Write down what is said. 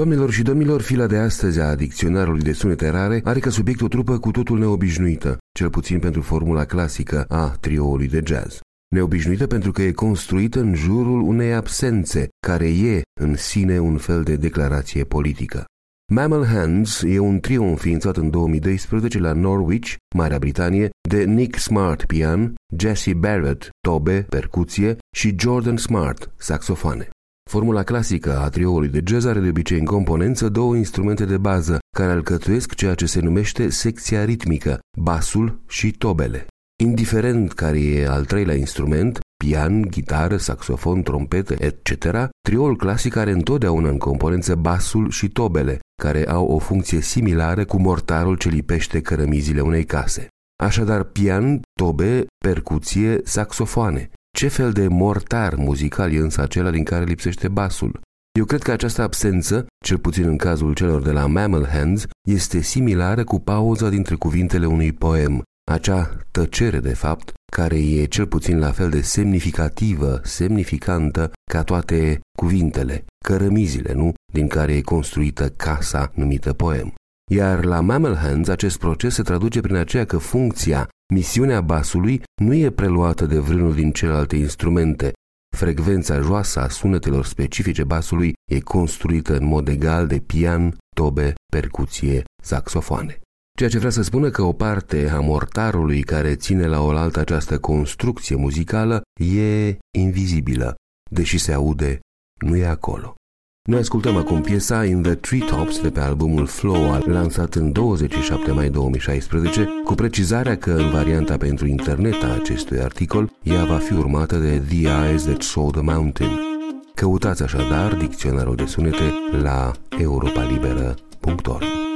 Doamnelor și domnilor, fila de astăzi a dicționarului de sunete rare are ca subiect o trupă cu totul neobișnuită, cel puțin pentru formula clasică a trioului de jazz. Neobișnuită pentru că e construită în jurul unei absențe, care e în sine un fel de declarație politică. Mammal Hands e un trio înființat în 2012 la Norwich, Marea Britanie, de Nick Smart, pian, Jesse Barrett, tobe, percuție și Jordan Smart, saxofoane. Formula clasică a trioului de jazz are de obicei în componență două instrumente de bază care alcătuiesc ceea ce se numește secția ritmică, basul și tobele. Indiferent care e al treilea instrument, pian, gitară, saxofon, trompetă, etc., trioul clasic are întotdeauna în componență basul și tobele, care au o funcție similară cu mortarul ce lipește cărămizile unei case. Așadar, pian, tobe, percuție, saxofoane. Ce fel de mortar muzical e însă acela din care lipsește basul? Eu cred că această absență, cel puțin în cazul celor de la Mammal Hands, este similară cu pauza dintre cuvintele unui poem, acea tăcere de fapt, care e cel puțin la fel de semnificativă, semnificantă ca toate cuvintele, cărămizile, nu? Din care e construită casa numită poem. Iar la Mammal Hands acest proces se traduce prin aceea că funcția, misiunea basului nu e preluată de vreunul din celelalte instrumente. Frecvența joasă a sunetelor specifice basului e construită în mod egal de pian, tobe, percuție, saxofoane. Ceea ce vrea să spună că o parte a mortarului care ține la oaltă această construcție muzicală e invizibilă, deși se aude, nu e acolo. Noi ascultăm acum piesa In the Treetops de pe albumul Flow, lansat în 27 mai 2016, cu precizarea că în varianta pentru internet a acestui articol, ea va fi urmată de The Eyes That Saw the Mountain. Căutați așadar dicționarul de sunete la europalibera.org.